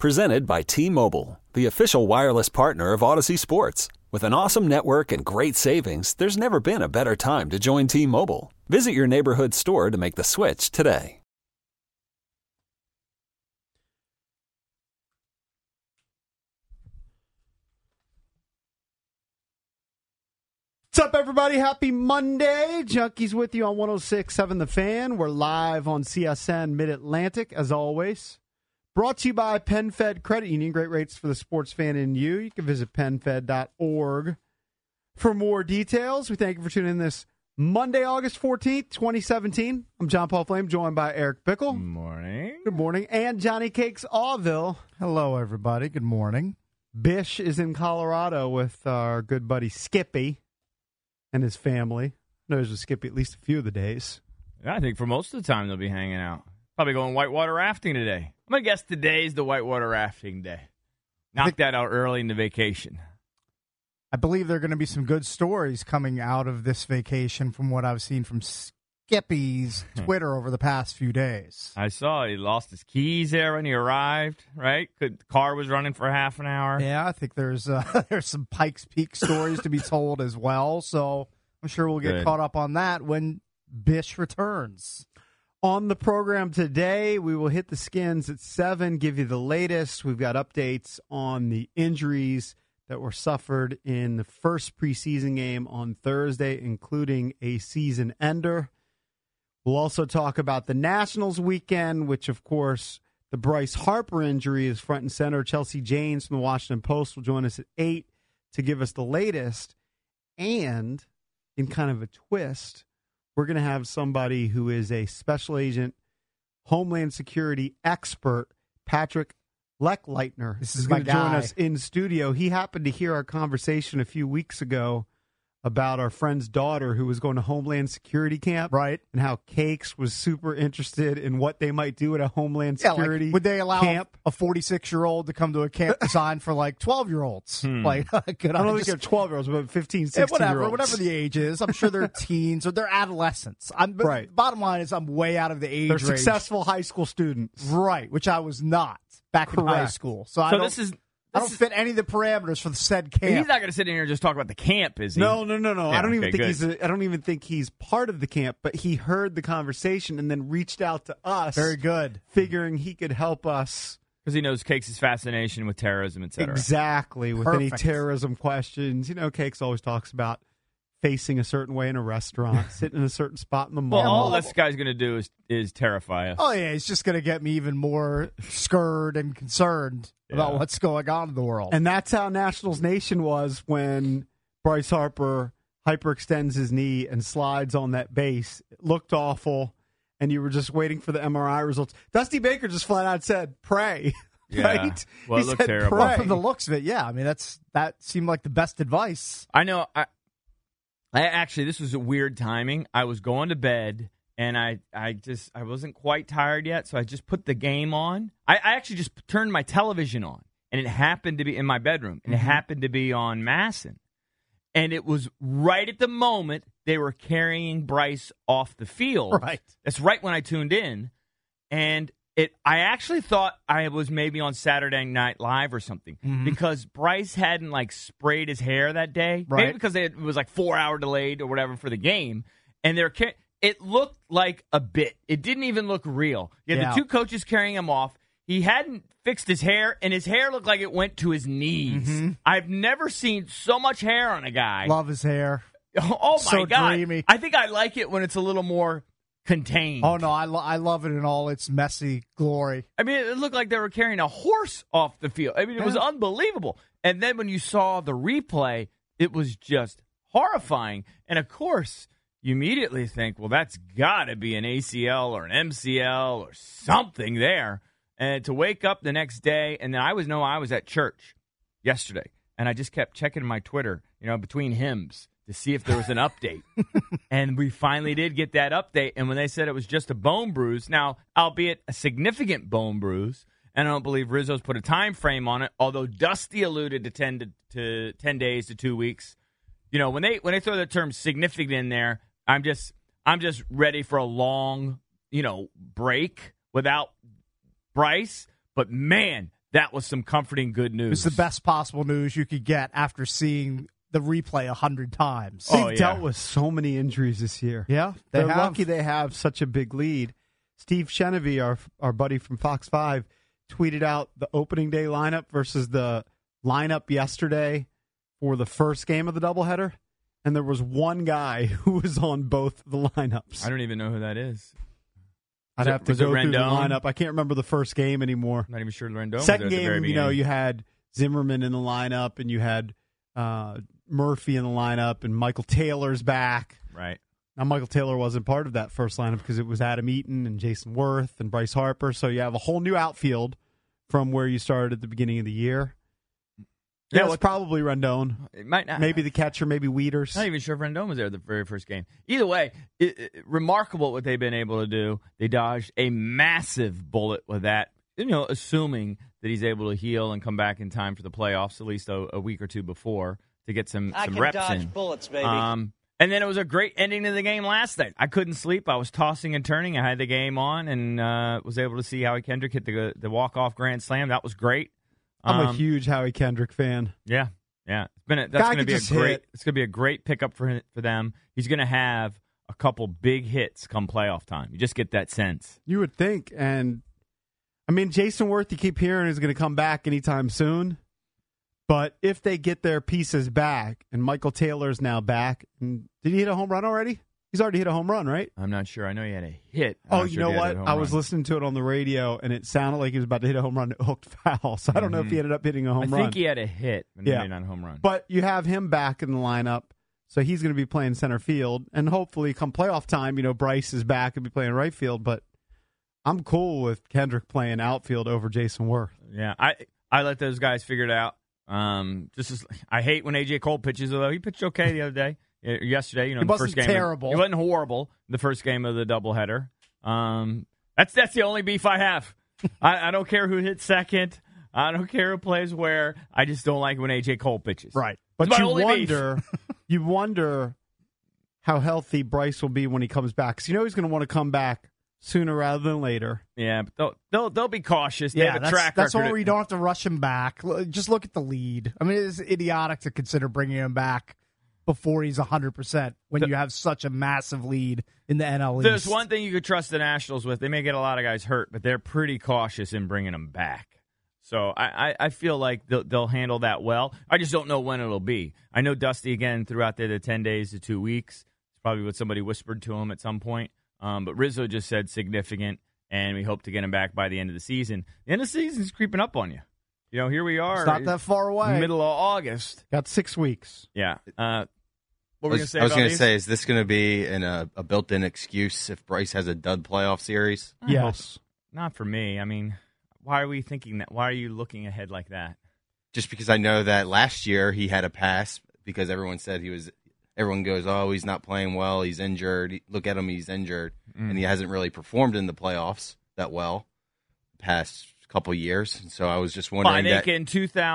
Presented by T-Mobile, the official wireless partner of Odyssey Sports. With an awesome network and great savings, there's never been a better time to join T-Mobile. Visit your neighborhood store to make the switch today. What's up, everybody? Happy Monday. Junkies with you on 106.7 The Fan. We're live on CSN Mid-Atlantic, as always. Brought to you by PenFed Credit Union. Great rates for the sports fan in you. You can visit PenFed.org for more details. We thank you for tuning in this Monday, August 14th, 2017. I'm John Paul Flame, joined by Eric Bickle. Good morning. Good morning. And Johnny Cakes Allville. Hello, everybody. Good morning. Bish is in Colorado with our good buddy Skippy and his family. I know he's with Skippy at least a few of the days. Yeah, I think for most of the time they'll be hanging out. Probably going whitewater rafting today. I'm going to guess today's the whitewater rafting day. Knock that out early in the vacation. I believe there are going to be some good stories coming out of this vacation from what I've seen from Skippy's Twitter over the past few days. I saw he lost his keys there when he arrived, right? The car was running for half an hour. Yeah, I think there's some Pikes Peak stories to be told as well, so I'm sure we'll get caught up on that when Bish returns. On the program today, we will hit the skins at 7, give you the latest. We've got updates on the injuries that were suffered in the first preseason game on Thursday, including a season ender. We'll also talk about the Nationals weekend, which, of course, the Bryce Harper injury is front and center. Chelsea Janes from the Washington Post will join us at 8 to give us the latest. And in kind of a twist, we're going to have somebody who is a special agent, Homeland Security expert, Patrick Lechleitner. This is going my to join guy. us in studio. He happened to hear our conversation a few weeks ago about our friend's daughter who was going to Homeland Security camp. Right. And how Cakes was super interested in what they might do at a Homeland Security would they allow camp. a 46-year-old to come to a camp designed for, 12-year-olds? I don't think they're 12-year-olds, but 15, 16-year-olds. Whatever the age is. I'm sure they're teens or they're adolescents. Right. Bottom line is I'm way out of the age They're range. successful high school students. Right, which I was not back in high Correct. school. So I don't fit any of the parameters for the said camp. He's not going to sit in here and just talk about the camp, is he? No. Yeah, I don't even okay, think I don't even think he's part of the camp, but he heard the conversation and then reached out to us. Very good. Figuring he could help us. Because he knows Cakes' fascination with terrorism, et cetera. Exactly. With any Perfect. terrorism questions. Cakes always talks about facing a certain way in a restaurant, sitting in a certain spot in the mall. Well, all this guy's going to do is terrify us. Oh, yeah, he's just going to get me even more scared and concerned about what's going on in the world. And that's how Nationals Nation was when Bryce Harper hyperextends his knee and slides on that base. It looked awful, and you were just waiting for the MRI results. Dusty Baker just flat out said, pray. Yeah. Right? Well, it He looked said, terrible. pray. From the looks of it, yeah. I mean, that seemed like the best advice. I know. I actually, this was a weird timing. I was going to bed, and I wasn't quite tired yet, so I just put the game on. I actually just turned my television on, and it happened to be in my bedroom, and it happened to be on Masson. And it was right at the moment they were carrying Bryce off the field. Right. That's right when I tuned in, and I actually thought I was maybe on Saturday Night Live or something because Bryce hadn't sprayed his hair that day. Right. Maybe because it was 4 hour delayed or whatever for the game. And it looked like a bit. It didn't even look real. You had the two coaches carrying him off. He hadn't fixed his hair, and his hair looked like it went to his knees. I've never seen so much hair on a guy. Love his hair. Oh, my So God. dreamy. I think I like it when it's a little more contained. Oh, no, I love it in all its messy glory. I mean, it looked like they were carrying a horse off the field. I mean, it was unbelievable. And then when you saw the replay, it was just horrifying. And, of course, you immediately think, well, that's got to be an ACL or an MCL or something there. And to wake up the next day, and then I was at church yesterday, and I just kept checking my Twitter, between hymns to see if there was an update. And we finally did get that update. And when they said it was just a bone bruise, now, albeit a significant bone bruise, and I don't believe Rizzo's put a time frame on it, although Dusty alluded to 10 days to 2 weeks. When they throw the term significant in there, I'm just ready for a long, break without Bryce. But man, that was some comforting good news. It's the best possible news you could get after seeing the replay 100 times. They've dealt with so many injuries this year. Yeah, They're lucky they have such a big lead. Steve Chenevy, our buddy from Fox 5, tweeted out the opening day lineup versus the lineup yesterday for the first game of the doubleheader, and there was one guy who was on both the lineups. I don't even know who that is. I'd have to go through the lineup. I can't remember the first game anymore. I'm not even sure Rendon was Second there at the very game, beginning. you had Zimmerman in the lineup, and you had Murphy in the lineup, and Michael Taylor's back. Right. Now, Michael Taylor wasn't part of that first lineup because it was Adam Eaton and Jason Worth and Bryce Harper. So you have a whole new outfield from where you started at the beginning of the year. Yeah, it's probably Rendon. It might not. Maybe the catcher, maybe Wieters. Not even sure if Rendon was there the very first game. Either way, remarkable what they've been able to do. They dodged a massive bullet with that, assuming that he's able to heal and come back in time for the playoffs, at least a week or two before, to get some reps in. I can dodge bullets, baby. And then it was a great ending to the game last night. I couldn't sleep. I was tossing and turning. I had the game on and was able to see Howie Kendrick hit the walk-off grand slam. That was great. I'm a huge Howie Kendrick fan. Yeah. That's going to be it's going to be a great pickup for them. He's going to have a couple big hits come playoff time. You just get that sense. You would think. And, Jason Worth, you keep hearing, is going to come back anytime soon. But if they get their pieces back, and Michael Taylor's now back, and did he hit a home run already? He's already hit a home run, right? I'm not sure. I know he had a hit. You know what? I was listening to it on the radio, and it sounded like he was about to hit a home run. It hooked foul, so I don't know if he ended up hitting a home run. I think he had a hit, but maybe not a home run. But you have him back in the lineup, so he's going to be playing center field, and hopefully come playoff time, Bryce is back and be playing right field. But I'm cool with Kendrick playing outfield over Jason Worth. Yeah, I let those guys figure it out. I hate when AJ Cole pitches, although he pitched okay the other day. Yesterday, he the first game. Terrible. He wasn't horrible in the first game of the doubleheader. That's the only beef I have. I don't care who hits second. I don't care who plays where. I just don't like when AJ Cole pitches. Right. But you wonder how healthy Bryce will be when he comes back. Because he's going to want to come back sooner rather than later. Yeah, but they'll be cautious. They have a track that's record. where you don't have to rush him back. Just look at the lead. It's idiotic to consider bringing him back before he's 100% when you have such a massive lead in the NL East. There's one thing you could trust the Nationals with. They may get a lot of guys hurt, but they're pretty cautious in bringing them back. So I feel like they'll handle that well. I just don't know when it'll be. I know Dusty, again, threw out there the 10 days to 2 weeks. It's probably what somebody whispered to him at some point. But Rizzo just said significant, and we hope to get him back by the end of the season. The end of the season is creeping up on you. Here we are. It's not that far away. Middle of August. Got 6 weeks. Yeah. What were we going to say? I was going to say, is this going to be a built-in excuse if Bryce has a dud playoff series? Yes. Not for me. Why are we thinking that? Why are you looking ahead like that? Just because I know that last year he had a pass because everyone said everyone goes, oh, he's not playing well, he's injured. Look at him, he's injured. And he hasn't really performed in the playoffs that well the past couple years. So I was just wondering. I think in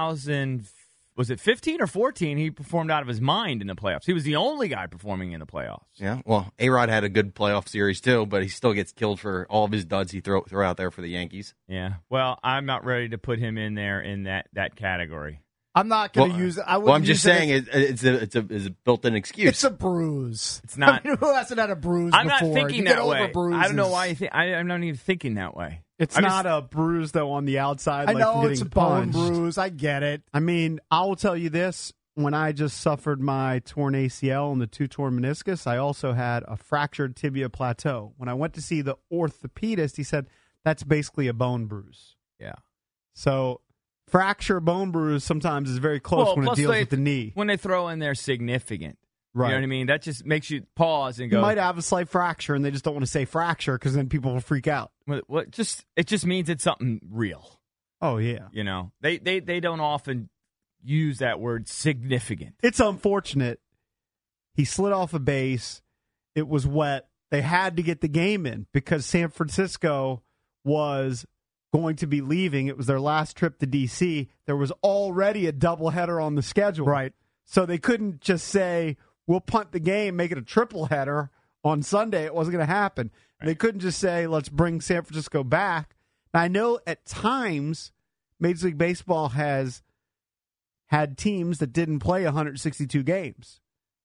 2015 or 14, he performed out of his mind in the playoffs. He was the only guy performing in the playoffs. Yeah, well, A-Rod had a good playoff series too, but he still gets killed for all of his duds he throw out there for the Yankees. Yeah, well, I'm not ready to put him in there in that category. I'm not going to use it. I'm just saying it's a built-in excuse. It's a bruise. It's not. Who hasn't had a bruise I'm before? not thinking that way. I don't know why you think. I'm not even thinking that way. It's not a bruise, though, on the outside. I know from it's a getting bone punched. bruise. I get it. I will tell you this. When I just suffered my torn ACL and the 2 torn meniscus, I also had a fractured tibia plateau. When I went to see the orthopedist, he said, that's basically a bone bruise. Yeah. So fracture, bone bruise sometimes is very close when it deals with the knee. When they throw in there significant. Right. You know what I mean? That just makes you pause and go. You might have a slight fracture, and they just don't want to say fracture because then people will freak out. It just means it's something real. Oh, yeah. They don't often use that word significant. It's unfortunate. He slid off a base. It was wet. They had to get the game in because San Francisco was going to be leaving. It was their last trip to D.C. There was already a doubleheader on the schedule. Right. So they couldn't just say, we'll punt the game, make it a triple header on Sunday. It wasn't going to happen. Right. They couldn't just say, let's bring San Francisco back. Now, I know at times Major League Baseball has had teams that didn't play 162 games.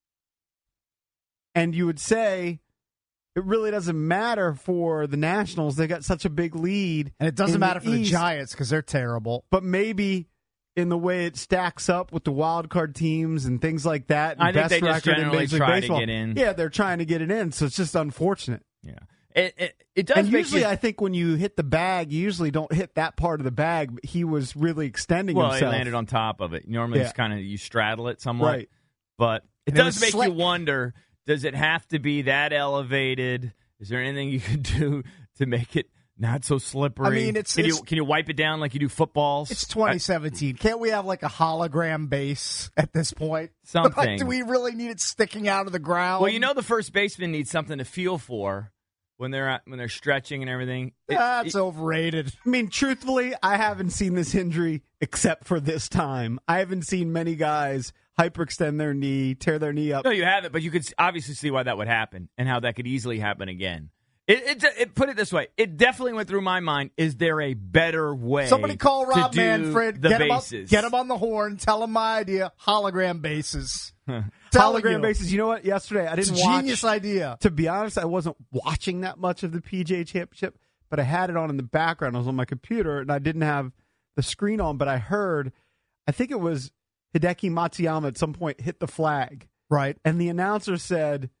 And you would say it really doesn't matter for the Nationals. They got such a big lead. And it doesn't matter for the East, Giants because they're terrible. But maybe in the way it stacks up with the wild card teams and things like that. And I think best they just record in generally Major League try Baseball. to get in. Yeah, they're trying to get it in, so it's just unfortunate. Yeah. It does And make usually you, I think when you hit the bag, you usually don't hit that part of the bag, but he was really extending well, himself. he landed on top of it. Normally it's kind of, you straddle it somewhat. Right. But it And it does was make slick. you wonder, does it have to be that elevated? Is there anything you can do to make it not so slippery? I mean, can you wipe it down like you do footballs? It's 2017. Can't we have like a hologram base at this point? Something. Like, do we really need it sticking out of the ground? Well, you know the first baseman needs something to feel for when they're stretching and everything. That's overrated. I mean, truthfully, I haven't seen this injury except for this time. I haven't seen many guys hyperextend their knee, tear their knee up. No, you haven't, but you could obviously see why that would happen and how that could easily happen again. It put it this way. It definitely went through my mind. Is there a better way? Somebody call Rob to do Manfred. The Get bases. him on the horn. Tell him my idea. Hologram bases. Telling Hologram you. bases. You know what? Yesterday, I It's didn't a watch. genius idea. To be honest, I wasn't watching that much of the PGA Championship, but I had it on in the background. I was on my computer, and I didn't have the screen on, but I heard, I think it was Hideki Matsuyama at some point hit the flag. Right. And the announcer said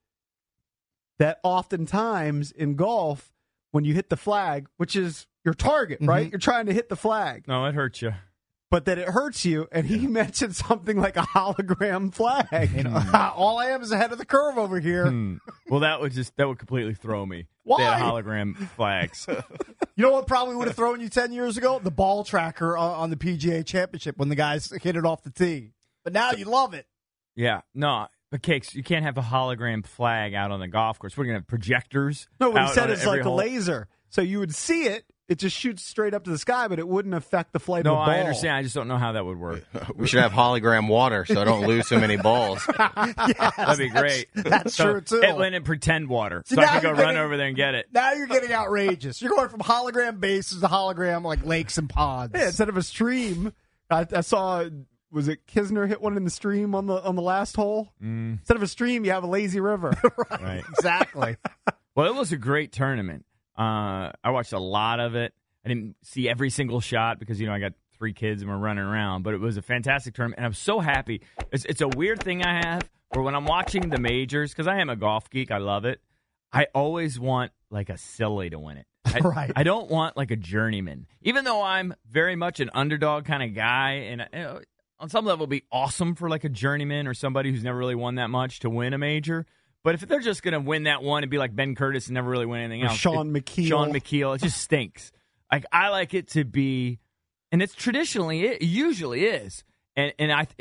that oftentimes in golf, when you hit the flag, which is your target, right? You're trying to hit the flag, No, it hurts you. but that it hurts you. And he mentioned something like a hologram flag. All I am is ahead of the curve over here. Well, that would completely throw me. Why? They had hologram flags. You know what probably would have thrown you 10 years ago? The ball tracker on the PGA Championship when the guys hit it off the tee. But now you love it. Yeah, no, but Cakes, you can't have a hologram flag out on the golf course. We're gonna have projectors. No, what he out said on is every like hole. a laser. So you would see it. It just shoots straight up to the sky, but it wouldn't affect the flight No, of the ball. I understand. I just don't know how that would work. We should have hologram water so I don't lose so many balls. That'd be great. That's So true, too. It went in pretend water, See, so I now could go you're run getting- over there and get it. Now you're getting outrageous. You're going from hologram bases to hologram like lakes and ponds. Yeah, instead of a stream, I saw, was it Kisner hit one in the stream on the last hole? Instead of a stream, you have a lazy river. Right. Exactly. Well, it was a great tournament. I watched a lot of it. I didn't see every single shot because, I got 3 kids and we're running around. But it was a fantastic tournament, and I'm so happy. It's a weird thing I have where when I'm watching the majors, because I am a golf geek, I love it, I always want, like, a silly to win it. Right. I don't want, like, a journeyman. Even though I'm very much an underdog kind of guy, and on some level it would be awesome for, like, a journeyman or somebody who's never really won that much to win a major. But if they're just going to win that one and be like Ben Curtis and never really win anything Or else. Sean McKeel. Sean McKeel. It just stinks. Like, I like it to be, and it's traditionally, it usually is. And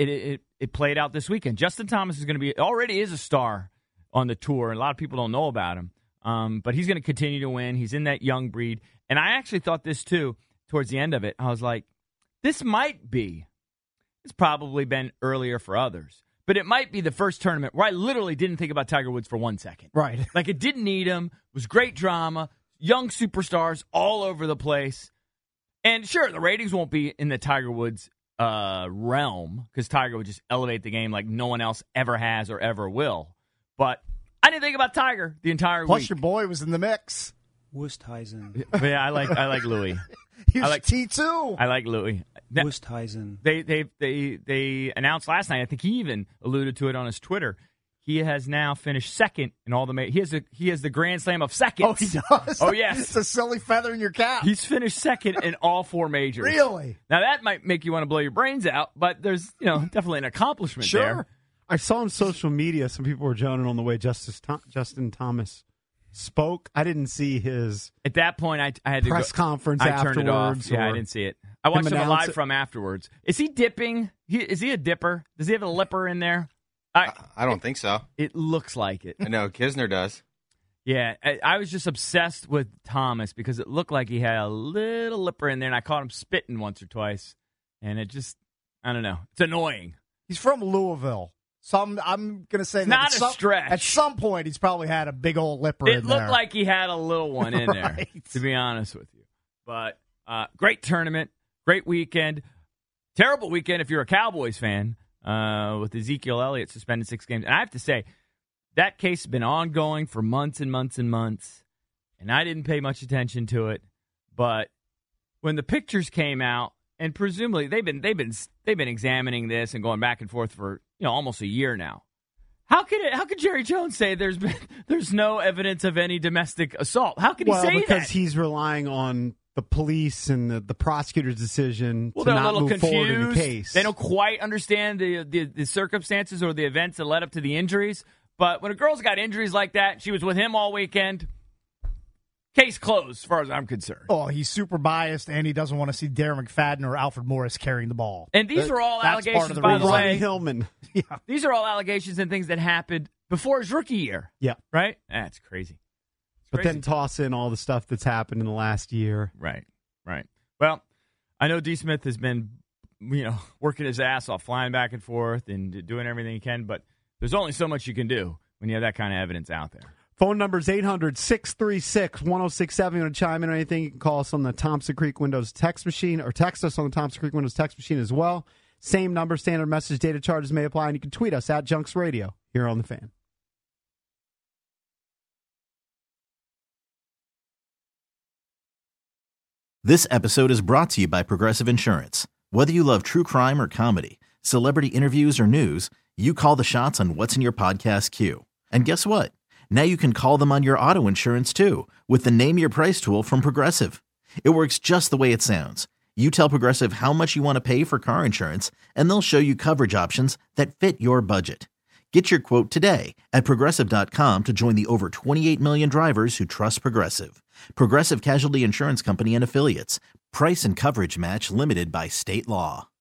it played out this weekend. Justin Thomas is going to already is a star on the tour. And a lot of people don't know about him. But he's going to continue to win. He's in that young breed. And I actually thought this too, towards the end of it. I was like, it's probably been earlier for others. But it might be the first tournament where I literally didn't think about Tiger Woods for 1 second. Right. Like, it didn't need him. It was great drama. Young superstars all over the place. And sure, the ratings won't be in the Tiger Woods realm because Tiger would just elevate the game like no one else ever has or ever will. But I didn't think about Tiger the entire Plus, week. your boy was in the mix. Wusthuizen. But yeah, I like Louis. He was I like- T2. I like Louis. Now, Wusthuizen. They announced last night. I think he even alluded to it on his Twitter. He has now finished second in all the. He has the Grand Slam of seconds. Oh, he does? Oh, yes. It's a silly feather in your cap. He's finished second in all 4 majors. Really? Now that might make you want to blow your brains out, but there's definitely an accomplishment Sure. there. I saw on social media some people were joning on the way Justin Thomas spoke. I didn't see his At that point, I had to press go, conference I afterwards. turned it off. Yeah, I or- didn't see it. I watched him announce live it. from afterwards. Is he dipping? Is he a dipper? Does he have a lipper in there? I don't think so. It looks like it. I know Kisner does. Yeah, I was just obsessed with Thomas because it looked like he had a little lipper in there, and I caught him spitting once or twice, and it just, I don't know. It's annoying. He's from Louisville. So I'm going to say that Not a stretch. At some point, he's probably had a big old lipper It in looked there. like he had a little one in there, Right. to be honest with you. But great tournament, Great weekend. Terrible weekend if you're a Cowboys fan with Ezekiel Elliott suspended 6 games. And I have to say, that case has been ongoing for months and months and months, and I didn't pay much attention to it. But when the pictures came out, and presumably they've been examining this and going back and forth for almost a year now. How could Jerry Jones say there's no evidence of any domestic assault? How could he say that? Well, because he's relying on the police and the prosecutor's decision to they're not a little move confused. forward in the case. They don't quite understand the circumstances or the events that led up to the injuries. But when a girl's got injuries like that, she was with him all weekend. Case closed, as far as I'm concerned. Oh, he's super biased, and he doesn't want to see Darren McFadden or Alfred Morris carrying the ball. And these are all That's allegations, part of the by the reason. way. Ronnie Hillman. Yeah. These are all allegations and things that happened before his rookie year. Yeah. Right? That's crazy. But then toss in all the stuff that's happened in the last year. Right. Well, I know D. Smith has been, working his ass off, flying back and forth and doing everything he can, but there's only so much you can do when you have that kind of evidence out there. Phone number is 800-636-1067. You want to chime in or anything, you can call us on the Thompson Creek Windows text machine or text us on the Thompson Creek Windows text machine as well. Same number, standard message, data charges may apply, and you can tweet us at Junks Radio here on The Fan. This episode is brought to you by Progressive Insurance. Whether you love true crime or comedy, celebrity interviews or news, you call the shots on what's in your podcast queue. And guess what? Now you can call them on your auto insurance too with the Name Your Price tool from Progressive. It works just the way it sounds. You tell Progressive how much you want to pay for car insurance, and they'll show you coverage options that fit your budget. Get your quote today at Progressive.com to join the over 28 million drivers who trust Progressive. Progressive Casualty Insurance Company and Affiliates. Price and coverage match limited by state law.